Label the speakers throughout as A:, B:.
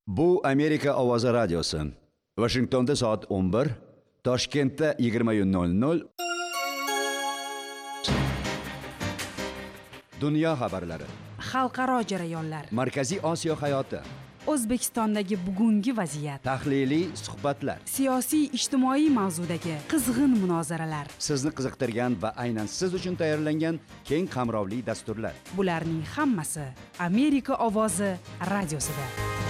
A: Bu Amerika Ovozi radiosi. Washingtonda soat 11, Toshkentda 20:00. Dunyo xabarlari.
B: Xalqaro jarayonlar.
A: Markaziy Osiyo hayoti.
B: O'zbekistondagi bugungi vaziyat.
A: Tahliliy suhbatlar.
B: Siyosiy, ijtimoiy mavzudagi qizg'in munozaralar.
A: Sizni qiziqtirgan va aynan siz uchun tayyorlangan keng qamrovli dasturlar.
B: Bularning hammasi Amerika Ovozi radiosida.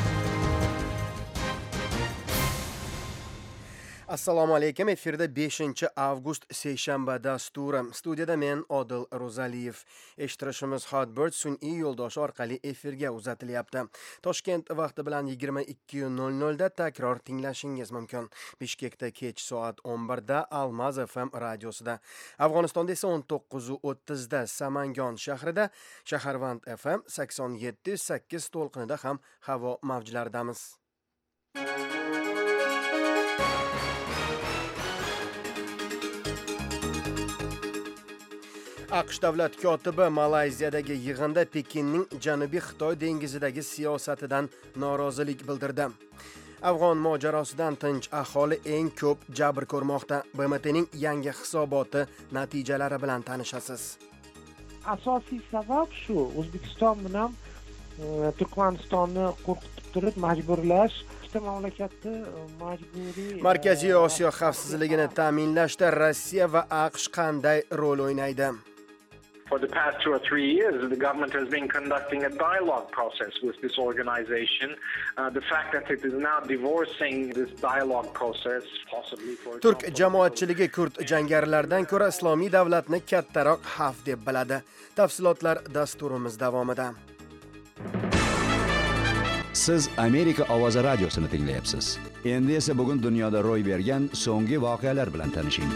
C: Assalomu alaykum. Efirda 5-avgust seshanba dasturi. Studiyada men Odil Ro'zaliyev. Eshittirishimiz Hotbird sun'iy yo'ldosh orqali efirga uzatilyapti. Toshkent vaqti bilan 22:00 da takror tinglashingiz mumkin. Bishkekda kech soat 11 da Almaz FM radiosida. Afg'onistonda esa 19:30 da Samangon shahrida, Shaharvand FM 87.8 to'lqinida ham havo mavjlaridamiz. AQSh davlat kotibi Malayziyadagi yig'inda Pekinning Janubiy Xitoy dengizidagi siyosatidan norozilik bildirdi. Afg'on mojarosidan tinch aholi eng ko'p jabr ko'rmoqda. BMTning yangi hisoboti natijalari bilan tanishasiz.
D: Asosiy sabab shu, O'zbekiston bilan Turkmanistonni qo'rqitib turib majburlash, ikkita mamlakatda majburiy
C: Markaziy Osiyo xavfsizligini ta'minlashda Rossiya va AQSh qanday rol o'ynaydi?
E: For the past 2 or 3 years, the government has been conducting a dialogue process with this organization. The fact that it is now divorcing this dialogue process, possibly for
C: Turk jamoatchiligi kurd jangarilardan ko'ra islomiy davlatni kattaroq xavf deb biladi. Tafsilotlar dasturimiz davomida.
A: Siz Amerika Ovozi radiosini tinglayapsiz. Endi esa bugun dunyoda ro'y bergan so'nggi voqealar bilan tanishing.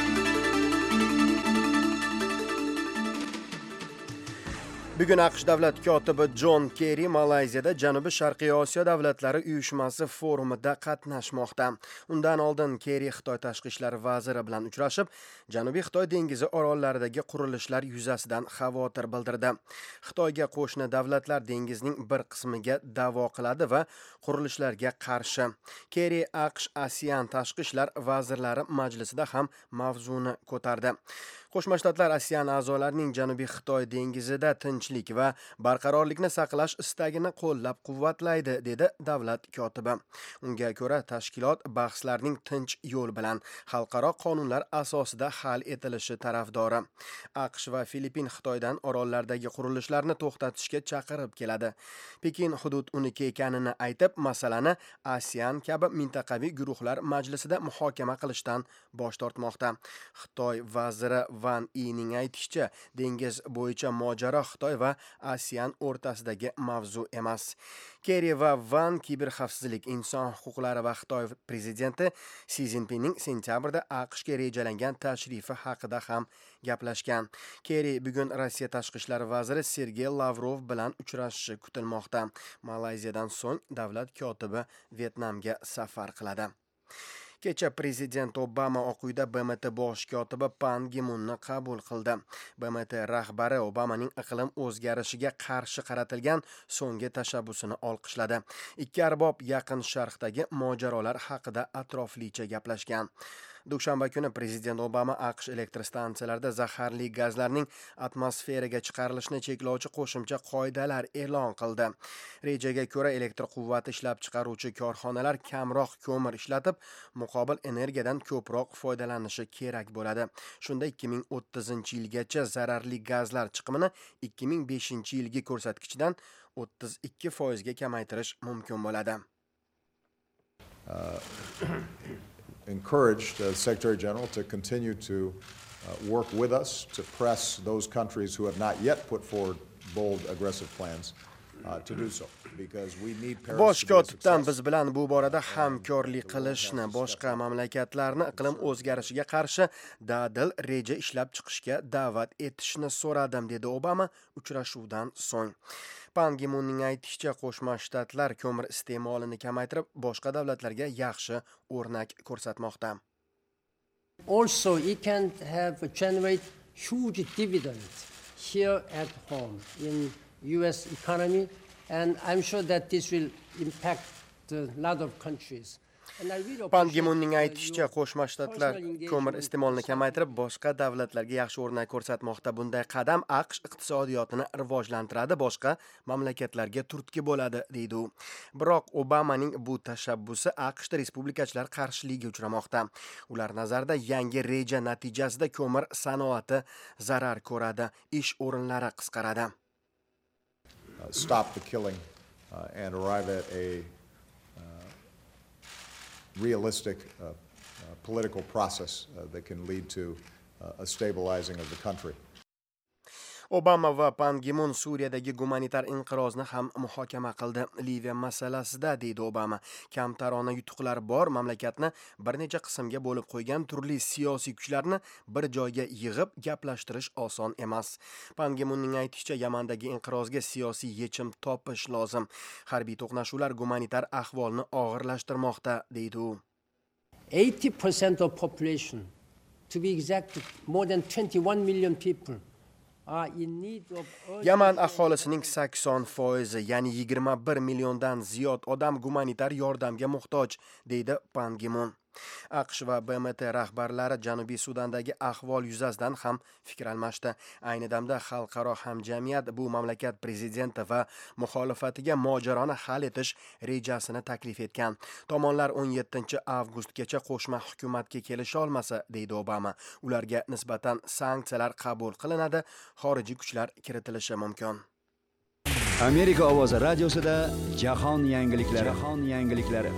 C: Bugun AQSh davlat kotibi John Kerry Malayziyada Janubiy Sharqiy Osiyo davlatlari uyushmasi forumida qatnashmoqda. Undan oldin Kerry Xitoy tashqi ishlar vaziri bilan uchrashib, Janubiy Xitoy dengizi orollaridagi qurilishlar yuzasidan xavotir bildirdi. Xitoyga qo'shni davlatlar dengizning bir qismiga da'vo qiladi va qurilishlarga qarshi. Kerry AQSh ASEAN tashqi ishlar vazirlari majlisida ham mavzuni ko'tardi. Qo'shma Shtatlar ASEAN a'zolarining Janubiy Xitoy dengizida tinchlik va barqarorlikni saqlash istagini qo'llab-quvvatlaydi, dedi davlat kotibi. Unga ko'ra, tashkilot bahslarning tinch yo'l bilan xalqaro qonunlar asosida hal etilishi tarafdori. AQSh va Filippin Xitoydan orollardagi qurilishlarni to'xtatishga chaqirib keladi. Pekin hudud uniki ekanini aytib, masalani ASEAN kabi mintaqaviy guruhlar majlisida muhokama qilishdan bosh tortmoqda. Xitoy vaziri Van Yining aytishicha, dengiz bo'yicha mojaro Xitoy va ASEAN o'rtasidagi mavzu emas. Kerry va Van kiberxavfsizlik, inson huquqlari va Xitoy prezidenti Si Zinpinning sentabrda AQShga rejalangan tashrifi haqida ham gaplashgan. Kerry bugun Rossiya tashqi ishlar vaziri Sergey Lavrov bilan uchrashishi kutilmoqda. Malayziyadan so'ng davlat kotibi Vyetnamga safar qiladi. Kecha prezident Obama Oq uyda BMT bosh kotibi Pan Gi Munni qabul qildi. BMT rahbari Obamaning iqlim o'zgarishiga qarshi qaratilgan so'nggi tashabbusini olqishladi. Ikki arbob Yaqin Sharqdagi mojarolar haqida atroflicha gaplashgan. Dushanba kuni prezident Obama AQSh elektr stansiyalarida zaharli gazlarning atmosferaga chiqarilishini cheklovchi qo'shimcha qoidalar e'lon qildi. Rejaga ko'ra elektr quvvati ishlab chiqaruvchi korxonalar kamroq ko'mir ishlatib, muqobil energiyadan ko'proq foydalanishi kerak bo'ladi. Shunda 2030-yilgacha zararli gazlar chiqimini 2005-yilgi ko'rsatkichdan 32% ga kamaytirish mumkin bo'ladi.
F: Encouraged the Secretary General to continue to work with us to press those countries who have not yet put forward bold, aggressive plans to do so. Because we need Paris.
C: Bosh kotibdan biz bilan bu borada hamkorlik qilishni, boshqa mamlakatlarni iqlim o'zgarishiga qarshi dadil reja ishlab chiqishga da'vat etishni so'radim, dedi Obama uchrashuvdan so'ng. Pan Gi Munning aytishicha, Qo'shma Shtatlar ko'mir iste'molini kamaytirib, boshqa davlatlarga yaxshi o'rnak ko'rsatmoqda.
G: Also, it can have generate huge dividends here at home in US economy, and I'm sure that this will impact a lot of countries. And I really
C: Pan
G: appreciate,
C: Gi Munning
G: your
C: aytishicha, Qo'shma Shtatlar
G: personal engagement
C: ko'mir iste'molini
G: in
C: kamaytirib, boshqa davlatlarga yaxshi o'rnak ko'rsatmoqda. Bunday qadam AQSh iqtisodiyotini rivojlantiradi, boshqa mamlakatlarga turtki bo'ladi, deydi u. Biroq Obamaning bu tashabbusi AQShda respublikachilar qarshiligiga uchramoqda. Ular nazarida yangi reja natijasida ko'mir sanoati zarar ko'radi, ish o'rinlari qisqaradi.
F: Stop the killing and arrive at a realistic political process that can lead to a stabilizing of the country.
C: Obama va Pan Gi Mun Suriyadagi gumanitar inqirozni ham muhokama qildi. Liviya masalasida, deydi Obama, kamtarona yutuqlar bor, mamlakatni bir necha qismga bo'lib qo'ygan turli siyosiy kuchlarni bir joyga yig'ib gaplashtirish oson emas. Pan Gi Munning aytishicha, Yamandagi inqirozga siyosiy yechim topish lozim. Harbiy to'qnashuvlar gumanitar ahvolni og'irlashtirmoqda, deydi u.
G: 80% of population, to be exact, more than 21 million people, are in need of urgent
C: Yaman aholisining 80%, ya'ni 21 milliondan ziyod odam gumanitar yordamga muhtoj, deydi Pan Gi Mun. AQSh va BMT rahbarlari Janubiy Sudandagi ahvol yuzasidan ham fikr almashdi. Ayni damda xalqaro hamjamiyat bu mamlakat prezidenti va muxolifatiga mojaroni hal etish rejasini taklif etgan. Tomonlar 17 avgustgacha qo'shma hukumatga kelisha olmasa, deydi Obama, ularga nisbatan sanksiyalar qabul qilinadi, xorijiy kuchlar kiritilishi mumkin.
A: Amerika ovozi radiosida jahon yangiliklari.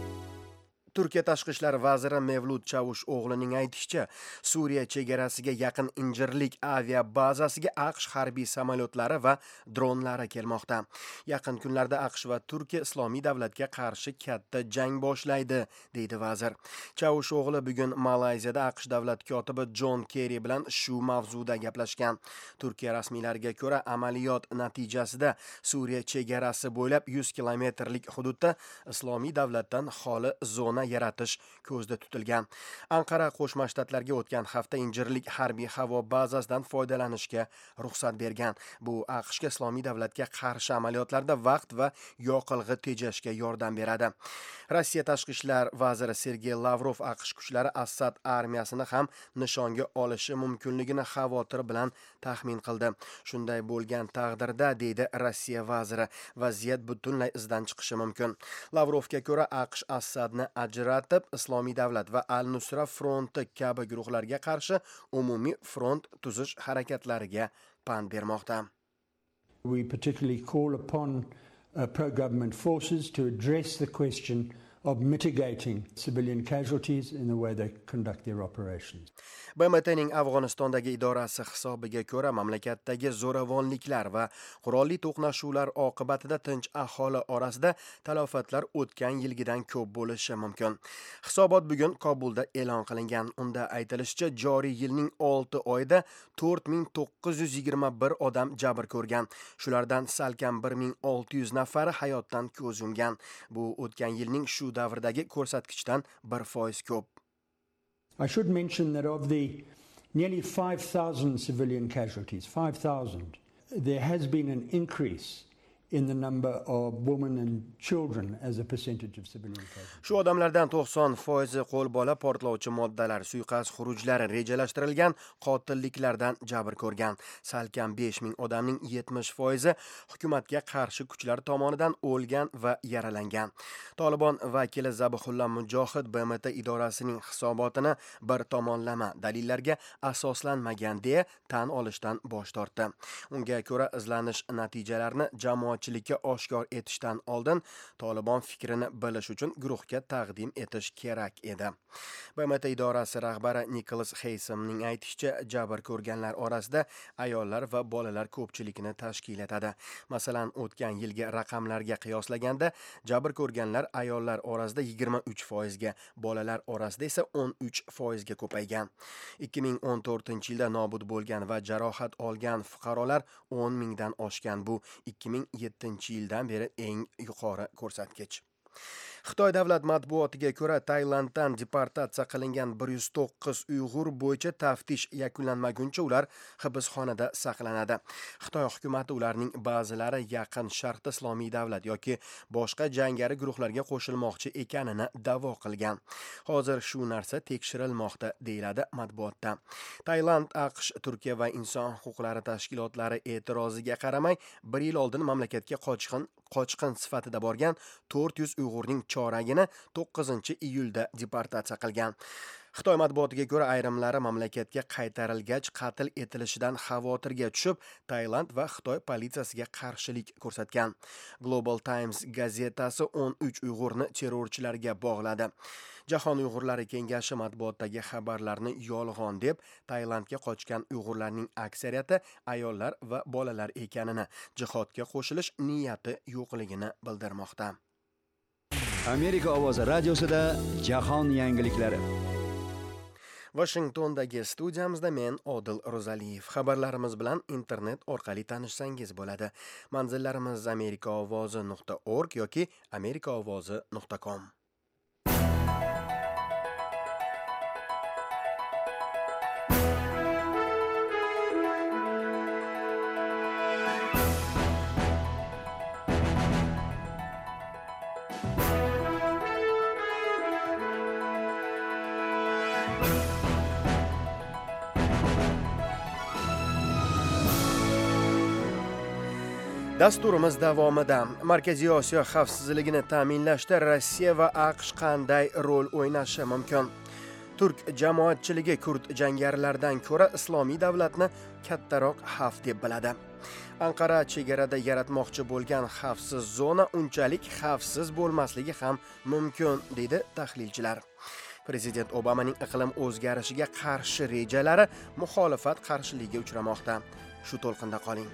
C: Turkiya tashqi ishlar vaziri Mevlut Çavuşoğlu'ning aytishicha, Suriya chegarasiga yaqin Injirlik avia bazasiga AQSh harbiy samolyotlari va dronlari kelmoqda. Yaqin kunlarda AQSh va Turkiya Islomiy davlatga qarshi katta jang boshlaydi, deydi vazir. Çavuşoğlu bugun Malayziyada AQSh davlat kotibi John Kerry bilan shu mavzuda gaplashgan. Turkiya rasmiylariga ko'ra, amaliyot natijasida Suriya chegarasi bo'ylab 100 kilometrlik hududda Islomiy davlatdan xoli zona yaratish ko'zda tutilgan. Anqara Qo'shma Shtatlarga o'tgan hafta Injirlik harbiy havo bazasidan foydalanishga ruxsat bergan. Bu AQShga Islomiy davlatga qarshi amaliyotlarda vaqt va yoqilg'i tejashga yordam beradi. Rossiya tashqi ishlar vaziri Sergey Lavrov AQSh kuchlari Assad armiyasini ham nishonga olishi mumkinligini xavotir bilan taxmin qildi. Shunday bo'lgan taqdirda, deydi Rossiya vaziri, vaziyat butunlay izdan chiqishi mumkin. Lavrovga ko'ra, AQSh Assadni ajratib, Islomiy davlat va Al-Nusra fronti kabi guruhlarga qarshi umumiy front tuzish harakatlariga pand bermoqda.
H: We particularly call upon pro-government forces to address the question of mitigating civilian casualties in the way they conduct their operations.
C: BMTning Afg'onistondagi idorasi hisobiga ko'ra, mamlakatdagi zo'ravonliklar va qurolli to'qnashuvlar oqibatida tinch aholi orasida talafotlar o'tgan yilgidan ko'p bo'lishi mumkin. Hisobot bugun Kobulda e'lon qilingan. Unda aytilishicha, joriy yilning 6 oyida 4921 odam jabr ko'rgan. Shulardan salkam 1600 nafari hayotdan ko'z yumgan. Bu o'tgan yilning shu davrdagi ko'rsatkichdan 1% ko'p.
H: I should mention that of the nearly 5,000 civilian casualties, 5,000, there has been an increase in the number of women and children as a percentage of civilian casualties.
C: Shu odamlardan 90% qo'l bola portlovchi moddalar, suiqasd xurujlari rejalashtirilgan qotilliklardan jabr ko'rgan. Salkam 5000 odamning 70% hukumatga qarshi kuchlar tomonidan o'lgan va yaralangan. Tolibon vakili Zabihullo Mujohid BMT idorasining hisobotini bir tomonlama dalillarga asoslanmagan deya tan olishdan bosh tortdi. Unga ko'ra, izlanish natijalarini jamoatchilikka oshkor etishdan oldin Tolibon fikrini bilish uchun guruhga taqdim etish kerak edi. BMT idorasi rahbari Nicholas Haysamning aytishicha, jabr ko'rganlar orasida ayollar va bolalar ko'pchilikni tashkil etadi. Masalan, o'tgan yilgi raqamlarga qiyoslaganda jabr ko'rganlar ayollar orasida 23%, bolalar orasida esa 13% ko'paygan. 2014-yilda nobud bo'lgan va jarohat olgan fuqarolar 10 mingdan oshgan. Bu 2007-yildan beri eng yuqori ko'rsatkich. Xitoy davlat matbuotiga ko'ra, Tailanddan deportatsiya qilingan 109 Uyg'ur bo'yicha taftish yakunlanmaguncha ular hibsxonada saqlanadi. Xitoy hukumati ularning ba'zilari Yaqin Sharqda Islomiy davlat yoki boshqa jangari guruhlarga qo'shilmoqchi ekanini da'vo qilgan. Hozir shu narsa tekshirilmoqda, deyiladi matbuotda. Tailand, AQSh, Turkiya va inson huquqlari tashkilotlari e'tiroziga qaramay 1 yil oldin mamlakatga qochqin sifatida borgan 400 Uyg'urning choragini 9-iyulda deportatsiya qilgan. Xitoy matbuotiga ko'ra, ayrimlari mamlakatga qaytarilgach qatl etilishidan xavotirga tushib, Tailand va Xitoy politsiyasiga qarshilik ko'rsatgan. Global Times gazetasi 13 Uyg'urni terrorchilarga bog'ladi. Jahon Uyg'urlari kengashi matbuotdagi xabarlarni yolg'on deb, Tailandga qochgan Uyg'urlarning aksariyati ayollar va bolalar ekanini, jihodga qo'shilish niyati yo'qligini bildirmoqda.
A: Amerika ovozi radiosida jahon yangiliklari.
C: Washingtondagi studiyamizda men Odil Ro'zaliyev. Xabarlarimiz bilan internet orqali tanishsangiz bo'ladi. Manzillarimiz amerikaovozi.org yoki amerikaovozi.com. Dasturimiz davomida Markaziy Osiyo xavfsizligini ta'minlashda Rossiya va AQSh qanday rol o'ynashi mumkin? Turk jamoatchiligi kurd jangarilardan ko'ra Islomiy davlatni kattaroq xavf deb biladi. Anqara chegarada yaratmoqchi bo'lgan xavfsiz zona unchalik xavfsiz bo'lmasligi ham mumkin, deydi tahlilchilar. Prezident Obamaning iqlim o'zgarishiga qarshi rejalari muxolifat qarshiligiga uchramoqda. Shu to'lqinda qoling.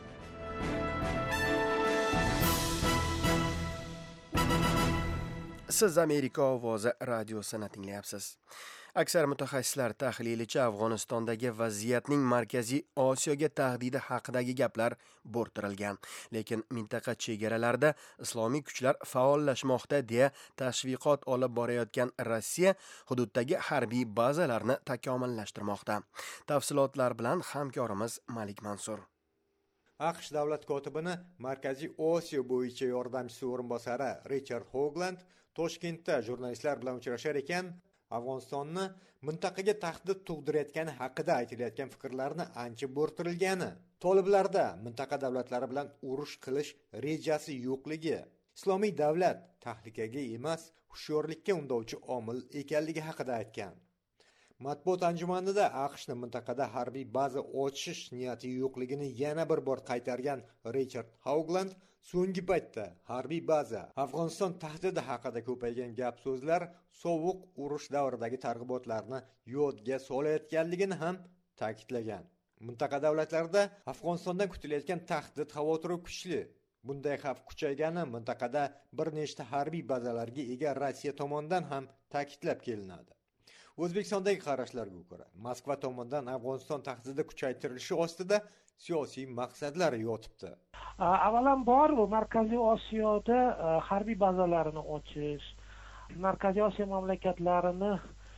C: Siz Amerika ovozi radiosini tinglayapsiz. Aksar mutaxassislar tahlilicha Afg'onistondagi vaziyatning Markaziy Osiyoga tahdidi haqidagi gaplar bo'rtirilgan. Lekin mintaqa chegaralarida islomiy kuchlar faollashmoqda deya tashviqot olib borayotgan Rossiya hududdagi harbiy bazalarni takomillashtirmoqda. Tafsilotlar bilan hamkorimiz Malik Mansur.
I: AQSh davlat kotibini Markaziy Osiyo bo'yicha yordamchisi o'rinbosari Richard Hoagland Toshkentda jurnalistlar bilan uchrashar ekan, Afg'onistonni mintaqaga tahdid tug'dirayotgani haqida aytilayotgan fikrlarni ancha bo'rtirilgani, toliblarda mintaqa davlatlari bilan urush qilish rejasi yo'qligi, islomiy davlat tahlikaga emas, hushyorlikka undovchi omil ekanligi haqida aytgan. Matbuot anjumanida AQShni mintaqada harbiy baza ochish niyati yo'qligini yana bir bor qaytargan Richard Hoagland so'nggi paytda harbiy baza, Afg'oniston tahdidi haqida ko'paygan gap so'zlar sovuq urush davridagi targ'ibotlarni yodga solayotganligini ham ta'kidlagan. Mintaqa davlatlarida Afg'onistondan kutilayotgan tahdid xavotiri kuchli. Bunday xavf kuchaygani mintaqada bir nechta harbiy bazalarga ega Rossiya tomonidan ham ta'kidlab kelinadi. O'zbekistondagi qarashlarga ko'ra, Moskva tomonidan Afg'oniston tahdidi kuchaytirilishi ostida siyosiy maqsadlar yotibdi.
D: Avvalambor Markaziy Osiyoda harbiy bazalarini ochish, Markaziy Osiyo mamlakatlarini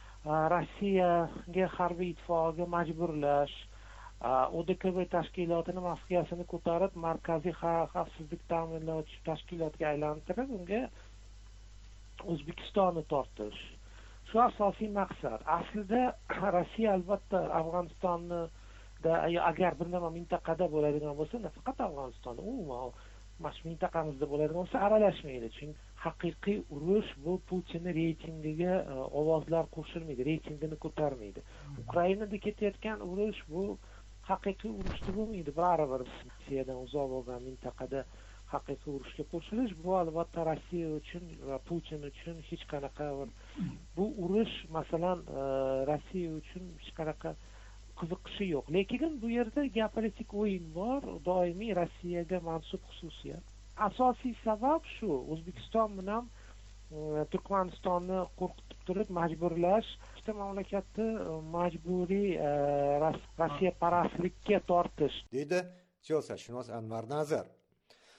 D: Rossiyaga harbiy ittifoqiga majburlash, ODKB tashkilotini mafkiyasini ko'tarib markaziy xavfsizlik ta'minlovchi tashkilotga aylantirib, unga O'zbekistonni tortish. Shu asosiy maqsad. Aslida Rossiya albatta Afg'onistonni agar bir nima mintaqada bo'ladigan bo'lsa, nafaqat Afg'onistonda, umuman mintaqamizda bo'ladigan bo'lsa aralashmaydi. Chunki haqiqiy urush bu Putinning reytingiga ovozlar qo'shilmaydi, reytingini ko'tarmaydi. Ukrainada ketayotgan urush bu haqiqiy urushda bo'lmaydi. Baribir Rossiyadan uzoq bo'lgan mintaqada haqiqiy urushga qo'shilish bu albatta Rossiya uchun va Putin uchun hech qanaqa bu urush masalan Rossiya uchun hech qanaqa qiziqishi yo'q. Lekin bu yerda geopolitik o'yin bor, doimiy Rossiyaga mansub xususiyat. Asosiy sabab shu, O'zbekiston bilan Turkmanistonni qo'rqitib turib majburlash, ikkita mamlakatni majburiy Rossiya parastlikka tortish,
I: deydi siyosatshunos Anvar Nazar.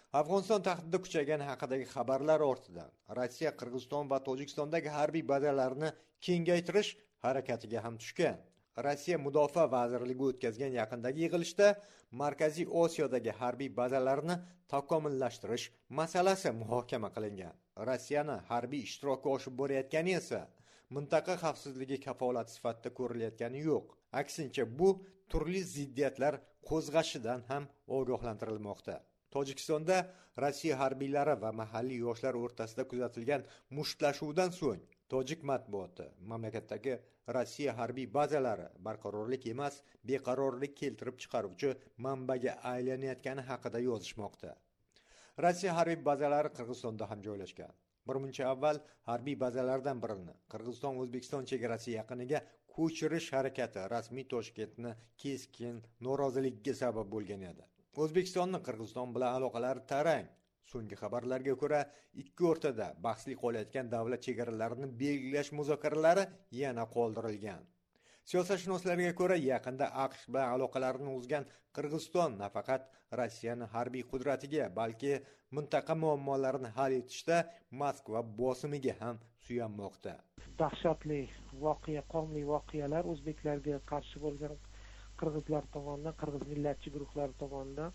I: Afg'oniston tahdidi kuchaygani haqidagi xabarlar ortidan Rossiya Qirg'iziston va Tojikistondagi harbiy bazalarni kengaytirish harakatiga ham tushgan. Rossiya Mudofaa vazirligi o'tkazgan yaqindagi yig'ilishda Markaziy Osiyodagi harbiy bazalarni takomillashtirish masalasi muhokama qilingan. Rossiyani harbiy ishtiroki oshib borayotgani esa mintaqa xavfsizligi kafolati sifatida ko'rilayotgani yo'q. Aksincha, bu turli ziddiyatlar qo'zg'ashidan ham ogohlantirilmoqda. Tojikistonda Rossiya harbiylari va mahalliy yoshlar o'rtasida kuzatilgan mushtlashuvdan so'ng tojik matbuoti mamlakatdagi Rossiya harbiy bazalari barqarorlik emas, beqarorlik keltirib chiqaruvchi manbaga aylanayotgani haqida yozishmoqda. Rossiya harbiy bazalari Qirg'izistonda ham joylashgan. Bir muncha avval harbiy bazalardan birini Qirg'iziston-O'zbekiston chegarasi yaqiniga ko'chirish harakati rasmiy Toshkentni keskin noroziligiga sabab bo'lgan edi. O'zbekistonning Qirg'iziston bilan aloqalari tarang. So'nggi xabarlarga ko'ra, ikki o'rtada bahsli qolayotgan davlat chegaralarini belgilash muzokaralari yana qoldirilgan. Siyosatshunoslarga ko'ra, yaqinda AQSh bilan aloqalarini uzgan Qirg'iziston nafaqat Rossiyani harbiy qudratiga, balki mintaqa muammolarini hal etishda Moskva bosimiga ham suyanmoqda.
D: Dahshatli voqea, qonli voqealar o'zbeklarga qarshi bo'lgan qirg'izlar tomonidan, qirg'iz millatchi guruhlar tomonidan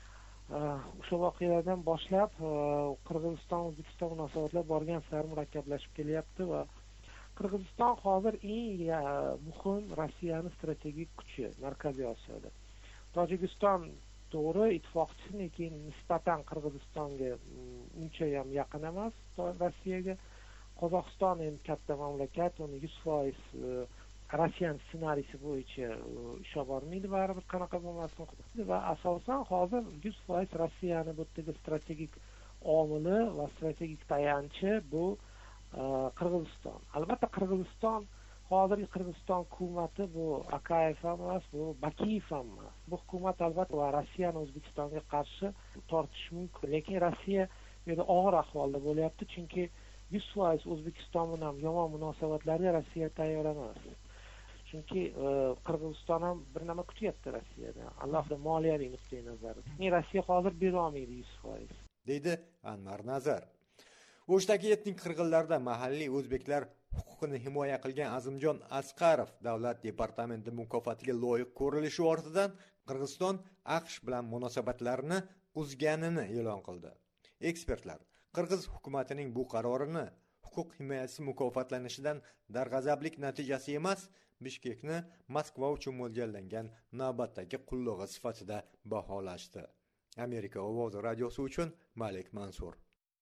D: o'sha voqealardan boshlab Qirg'iziston-O'zbekiston munosabatlari borgan sari murakkablashib kelyapti va Qirg'iziston hozir eng muhim Rossiyaning strategik kuchi Markaziy Osiyoda. Tojikiston to'g'ri ittifoqchisi, lekin nisbatan Qirg'izistonga uncha ham yaqin emas Rossiyaga. Qozog'iston ham katta mamlakat, uni 100% Rossiya ssenariysi bo'yicha ish olib bormaydi, baribir qanaqa bo'lmasin. Va asosan hozir 100% Rossiyani bu yerdagi strategik omili va strategik tayanchi bu Qirg'iziston. Albatta Qirg'iziston, hozirgi Qirg'iziston hukumati bu Akayev emas, bu Bakiyev emas. Bu hukumat albatta va Rossiyani O'zbekistonga qarshi tortishi mumkin, lekin Rossiya juda og'ir ahvolda bo'lyapti, chunki 100% O'zbekiston bilan yomon munosabatlarga Rossiya tayyor emas. Chunki Qirg'iziston ham bir nima kutyapti Rossiyadan, alohida moliyaviy nuqtai nazardan. Rossiya hozir berolmaydi 100%.
I: deydi Anvar Nazar. O'shdagi etnik qirg'inlarda mahalliy o'zbeklar huquqini himoya qilgan Azimjon Asqarov davlat departamenti mukofotiga loyiq ko'rilishi ortidan Qirg'iziston AQSh bilan munosabatlarini uzganini e'lon qildi. Ekspertlar Qirg'iz hukumatining bu qarorini huquq himoyasi mukofotlanishidan darg'azablik natijasi emas, Bishkekni Moskva uchun mo'ljallangan navbatdagi qullig'i sifatida baholashdi. Amerika ovozi radiosi uchun Malik Mansur.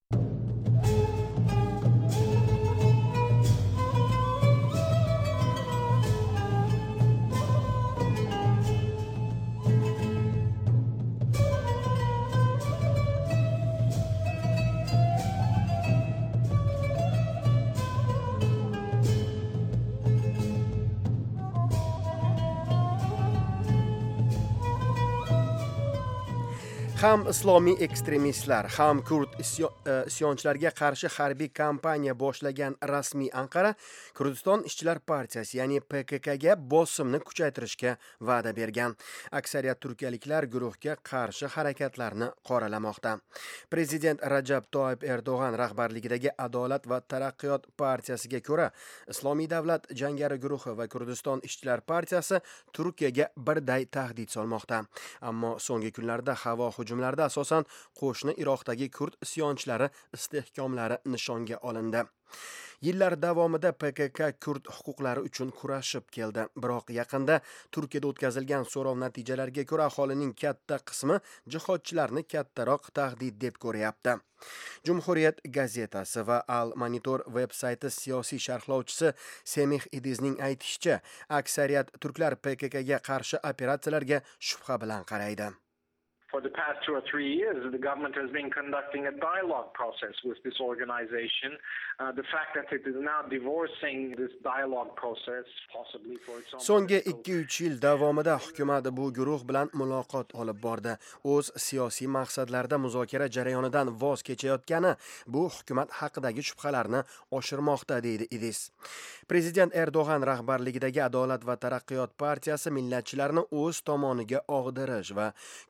C: Ham islomiy ekstremistlar, ham kurd isyonchilarga qarshi harbiy kampaniya boshlagan rasmiy Anqara Kurdiston ishchilar partiyasi, ya'ni PKKga bosimni kuchaytirishga va'da bergan. Aksariyat turkiyaliklar guruhga qarshi harakatlarni qoralamoqda. Prezident Rajab Toyyib Erdo'g'an rahbarligidagi Adolat va taraqqiyot partiyasiga ko'ra, Islomiy davlat jangari guruhi va Kurdiston ishchilar partiyasi Turkiyaga birday tahdid solmoqda. Ammo so'nggi kunlarda havo hujumlarida asosan qo'shni Iroqdagi kurd isyonchlari istehkomlari nishonga olindi. Yillar davomida PKK kurd huquqlari uchun kurashib keldi. Biroq yaqinda Turkiyada o'tkazilgan so'rov natijalariga ko'ra aholining katta qismi jihodchilarni kattaroq tahdid deb ko'ryapti. Jumhuriyat gazetasi va Al Monitor veb-sayti siyosiy sharhlovchisi Semih Idizning aytishicha, aksariyat turklar PKKga qarshi operatsiyalarga shubha bilan qaraydi.
E: For the past 2 or 3 years, the government has been conducting a dialogue process with this organization. The fact that it is now divorcing this dialogue process, possibly for its own...
C: So'nggi 2-3 yil davomida hukumat bu guruh bilan muloqot olib bordi. O'z siyosiy maqsadlarida muzokara jarayonidan voz kechayotgani bu hukumat haqidagi shubhalarni oshirmoqda, deydi Idiz. Prezident Erdo'g'an rahbarligidagi Adolat va taraqqiyot partiyasi millatchilarni o'z tomoniga og'dirish va kurdparast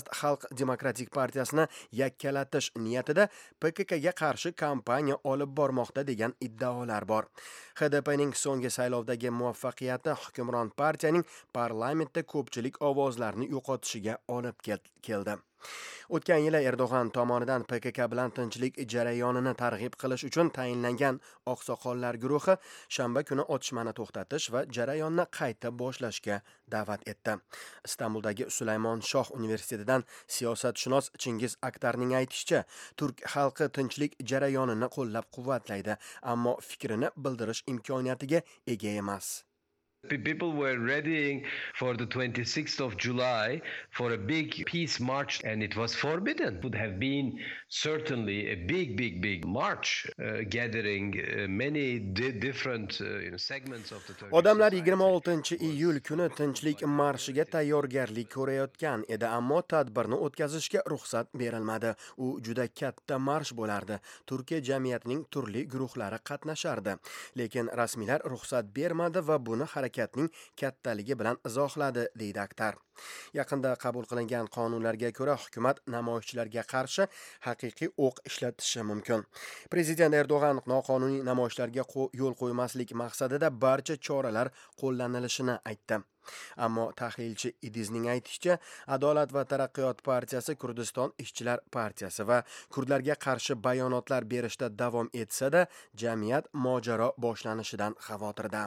C: Sotsialist xalq demokratik partiyasini yakkalatish niyatida PKKga qarshi kampaniya olib bormoqda degan iddaolar bor. HDPning so'nggi saylovdagi muvaffaqiyati hukmron partiyaning parlamentda ko'pchilik ovozlarni yo'qotishiga olib keldi. O'tgan yili Erdo'g'an tomonidan PKK bilan tinchlik jarayonini targ'ib qilish uchun tayinlangan oqsoqollar guruhi shanba kuni otishmani to'xtatish va jarayonni qayta boshlashga da'vat etdi. Istanbuldagi Sulaymon Shoh universitetidan siyosatshunos Chingiz Aktarning aytishicha, turk xalqi tinchlik jarayonini qo'llab-quvvatlaydi, ammo fikrini bildirish imkoniyatiga ega emas.
J: People were readying for the 26th of July for a big peace march, and it was forbidden. It would have been certainly a big march, gathering many different segments of the Turkish
C: Odamlar
J: society.
C: 26-iyul kuni tinchlik marshiga tayyorgarlik ko'rayotgan edi, ammo tadbirni o'tkazishga ruxsat berilmadi. U juda katta marsh bo'lardi. Turkiya jamiyatining turli guruhlari qatnashardi, lekin rasmiylar ruxsat bermadi va buni harakatning kattaligi bilan izohladi, deydi Aktar. Yaqinda qabul qilingan qonunlarga ko'ra hukumat namoyishchilarga qarshi haqiqiy o'q ishlatishi mumkin. Prezident Erdo'g'an noqonuniy namoyishlarga yo'l qo'ymaslik maqsadida barcha choralar qo'llanilishini aytdi. Ammo tahlilchi Idizning aytishicha, Adolat va taraqqiyot partiyasi Kurdiston ishchilar partiyasi va kurdlarga qarshi bayonotlar berishda davom etsa-da, jamiyat mojaro boshlanishidan xavotirda.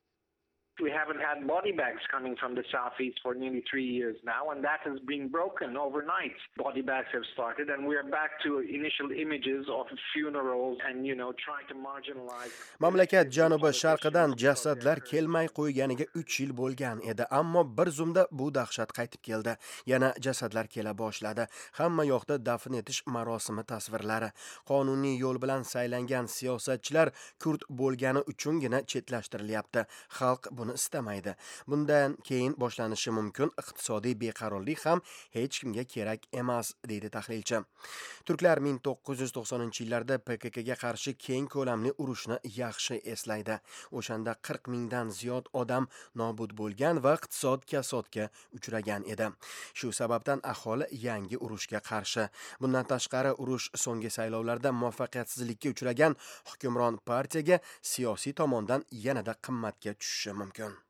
E: We haven't had body bags coming from the southeast for nearly 3 years now, and that has been broken overnight. Body bags have started, and we are back to initial images of funerals and, trying to marginalize.
C: Mamlakat janubi sharqidan jasadlar kelmay qo'yganiga 3 yil bo'lgan edi, ammo bir zumda bu dahshat qaytib keldi. Yana jasadlar kela boshladi. Hamma yoqda dafn etish marosimi tasvirlari. Qonuniy yo'l bilan saylangan siyosatchilar kurd bo'lgani uchungina chetlashtirilyapti. Xalq buni istamaydi. Bundan keyin boshlanishi mumkin iqtisodiy beqarorlik ham hech kimga kerak emas, deydi tahlilchi. Turklar 1990-yillarda PKKga qarshi keng ko'lamli urushni yaxshi eslaydi. O'shanda 40 mingdan ziyod odam nobud bo'lgan va iqtisod kasodga uchragan edi. Shu sababdan aholi yangi urushga qarshi. Bundan tashqari urush so'nggi saylovlarda muvaffaqiyatsizlikka uchragan hukmron partiyaga siyosiy tomondan yanada qimmatga tushishi mumkin.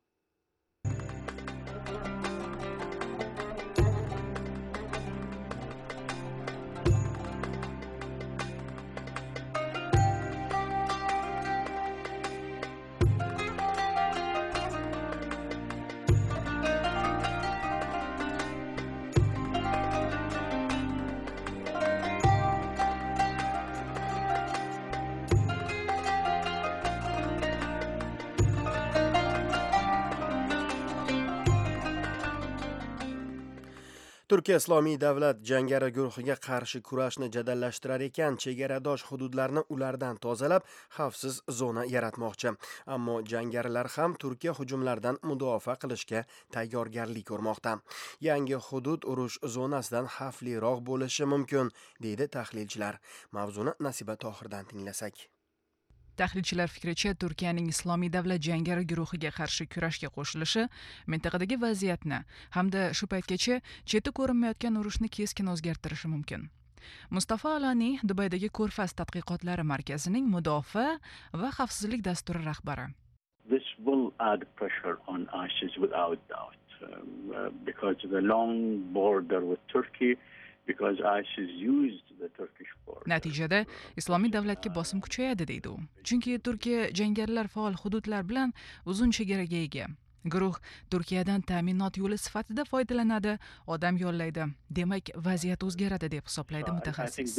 C: Turkiya Islomiy davlat jangari guruhiga qarshi kurashni jadallashtirar ekan, chegaradosh hududlarni ulardan tozalab, xavfsiz zona yaratmoqchi. Ammo jangarilar ham Turkiya hujumlardan mudofaa qilishga tayyorgarlik ko'rmoqda. Yangi hudud urush zonasidan xavfliroq bo'lishi mumkin, deydi tahlilchilar. Mavzuni Nasiba Tohirdan tinglasak.
K: Tahlilchilar fikricha, Turkiyaning Islomiy davlat jangari guruhiga qarshi kurashga qo'shilishi mintaqadagi vaziyatni hamda shu paytgacha chetda ko'rinmayotgan urushni keskin o'zgartirishi mumkin. Mustafa Alani Dubaydagi Ko'rfaz tadqiqotlari markazining mudofaa va xavfsizlik dasturi rahbari.
L: This will add pressure on ISIS without doubt because of the long border with Turkey. Because ISIS used the Turkish border.
K: Natijada Islomiy davlatga bosim kuchayadi, deydi u. Chunki Turkiya jangarilar faol hududlar bilan uzun chegaraga ega. Guruh Turkiyadan ta'minot yo'li sifatida foydalanadi, odam yo'llaydi. Demak, vaziyat o'zgaradi deb hisoblaydi mutaxassis.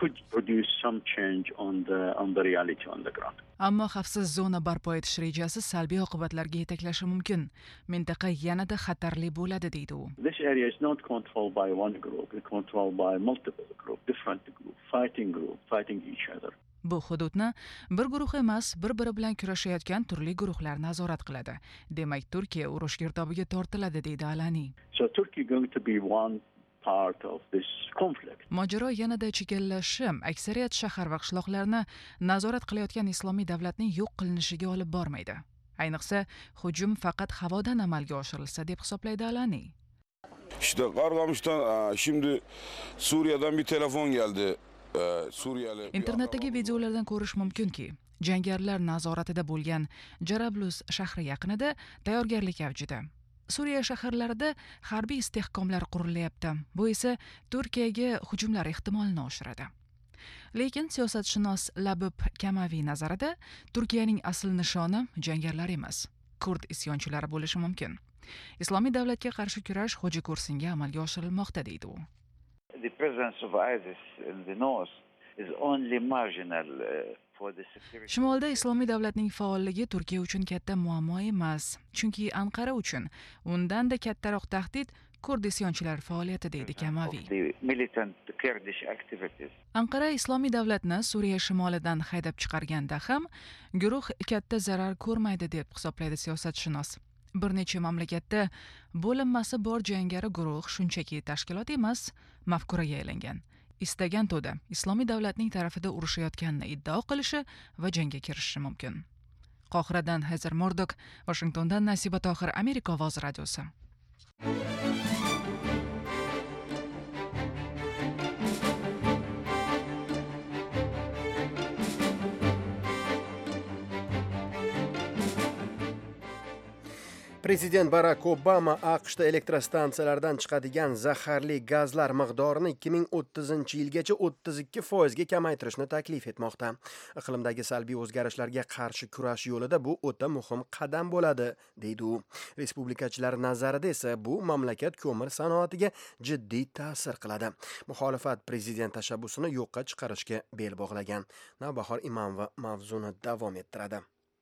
K: Ammo xavfsiz zona barpo etish rejasi salbiy oqibatlarga yetaklashi mumkin. Mintaqa yanada xatarli bo'ladi, deydi u.
L: This area is not controlled by one group, it's controlled by multiple groups, different groups, fighting each other.
K: Bu hududni bir guruh emas, bir-biri bilan kurashayotgan turli guruhlar nazorat qiladi. Demak, Turkiya urush girdobiga tortiladi, deydi Alani.
L: So Turkey going to be one part of this conflict.
K: Mojaro yanada chegallashi aksariyat shahar va qishloqlarni nazorat qilayotgan islomiy davlatning yo'q qilinishiga olib bormaydi. Ayniqsa, hujum faqat havodan amalga oshirilsa deb hisoblaydi Alani.
M: İşte Qarqamışdan şimdi Suriyadan bir telefon geldi. Suriyali.
K: Internetdagi videolardan ko'rish mumkinki, jangarilar nazoratida bo'lgan Jarablus shahri yaqinida tayyorgarlik avjida. Suriya shaharlarida harbiy istehkomlar qurilyapti. Bu esa Turkiyaga hujumlar ehtimolini oshiradi. Lekin siyosatshunos Labib Kamaviy nazarida Turkiyaning asl nishoni jangarilar emas, kurd isyonchilari bo'lishi mumkin. Islomiy davlatga qarshi kurash xo'ja kursinga amalga oshirilmoqda deydi u.
N: The presence of ISIS in the north is only marginal for the security.
K: Shimolda Islomiy davlatning faolligi Turkiya uchun katta muammo emas, chunki Anqara uchun undan-da kattaroq tahdid kurd isyonchilari faoliyati deydi Kamaviy.
N: The militant Kurdish activities.
K: Anqara Islomiy davlatni Suriya shimolidan haydab chiqarganda ham guruh katta zarar ko'rmaydi deb hisoblaydi siyosatshunos. Bir necha mamlakatda bo'linmasi bor jangari guruh shunchaki tashkilot emas, mafkuraga aylangan. Istagan to'da Islomiy davlatning tarafida urushayotganini iddao qilishi va jangga kirishi mumkin. Qohiradan Heather Murdock, Washingtondan Nasiba Tohir, Amerika ovozi radiosi.
C: Prezident Barack Obama AQShda elektrostansiyalardan chiqadigan zaharli gazlar miqdorini 2030-yilgacha 32% ga kamaytirishni taklif etmoqda. Iqlimdagi salbiy o'zgarishlarga qarshi kurash yo'lida bu o'ta muhim qadam bo'ladi, deydi u. Respublikachilar nazarida esa bu mamlakat ko'mir sanoatiga jiddiy ta'sir qiladi. Muxolifat prezident tashabbusini yo'qqa chiqarishga bel bog'lagan. Navbahor Imomova mavzuni davom ettiradi.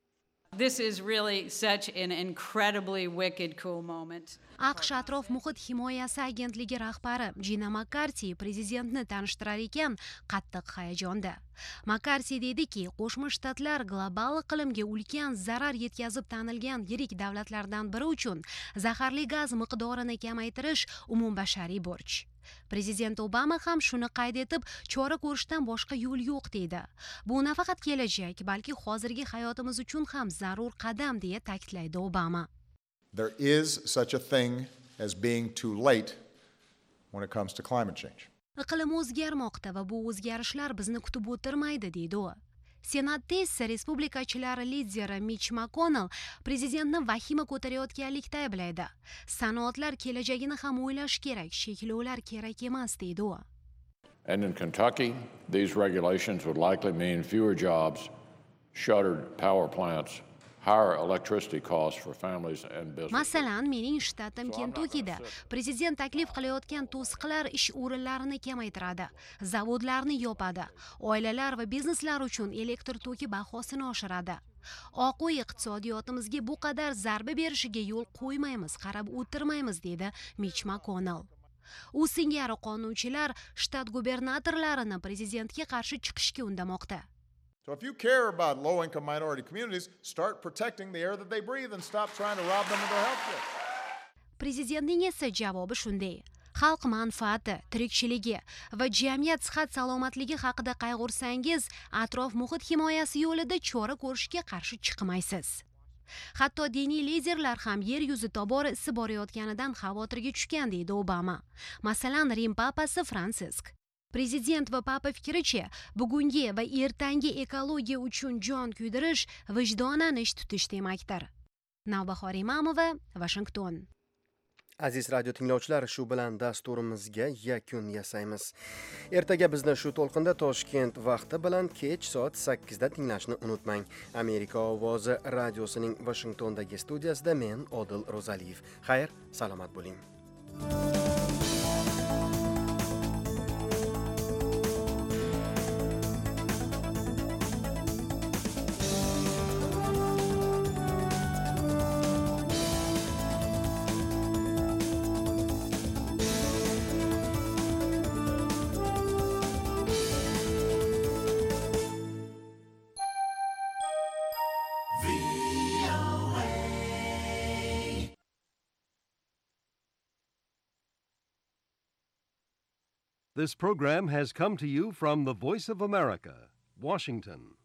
O: This is really such an incredibly wicked cool moment.
P: AQSh atrof muhit himoyasi agentligi rahbari Jina Makarti prezidentni tanishtirar ekan qattiq hayajonda. Makarti dediki, Qo'shma Shtatlar global iqlimga ulkan zarar yetkazib tanilgan yirik davlatlardan biri uchun zaharli gaz miqdorini kamaytirish umumbashariy burch. Prezident Obama ham shuni qayd etib, chora ko'rishdan boshqa yo'l yo'q deydi. Bu nafaqat kelajak, balki hozirgi hayotimiz uchun ham zarur qadam deya ta'kidlaydi Obama.
F: There is such a thing as being too late when it comes to climate change.
P: Iqlim o'zgarmoqda va bu o'zgarishlar bizni kutib o'tirmaydi, deydi u. Senatda esa respublikachilar lideri Mitch McConnell prezidentni vahima ko'tarayotganlikda ayblaydi. Sanoatlar kelajagini ham o'ylash kerak, cheklovlar kerak emas, deydi u.
Q: And in Kentucky, these regulations would likely mean fewer jobs, shuttered power plants, higher electricity costs for families and businesses.
P: Masalan, mening shtatim Kentuckida prezident taklif qilayotgan to'siqlar ish o'rinlarini kamaytiradi, zavodlarni yopadi, oilalar va bizneslar uchun elektr toki bahosini oshiradi. Oq uy iqtisodiyotimizga bu qadar zarba berishiga yo'l qo'ymaymiz, qarab o'tirmaymiz, dedi Mitch McConnell. U singari qonunchilar shtat gubernatorlarini prezidentga qarshi chiqishga undamoqda.
F: So if you care about low-income minority communities, start protecting the air that they breathe and stop trying to rob them of their health care.
P: Prezidentning esa javobi shunday: xalq manfaati, tirikchiligi va jamiyat sihat salomatligi haqida qayg'ursangiz, atrof muhit himoyasi yo'lida chora ko'rishga qarshi chiqmaysiz. Hatto diniy liderlar ham yer yuzi tobora isib borayotganidan xavotirga tushgan, deydi Obama. Masalan, Rim papasi Fransisk. Prezident va papa fikricha, bugungi va ertangi ekologiya uchun jon kuydirish vijdonan ish tutish demakdir. Navbahor Imomova, Washington.
C: Aziz radio tinglovchilar, shu bilan dasturimizga yakun yasaymiz. Ertaga bizni shu to'lqinda Toshkent vaqti bilan kech soat 8 da tinglashni unutmang. Amerika ovozi radiosining Washingtondagi studiyasida men Odil Ro'zaliyev. Xayr, salomat bo'ling.
R: This program has come to you from the Voice of America, Washington.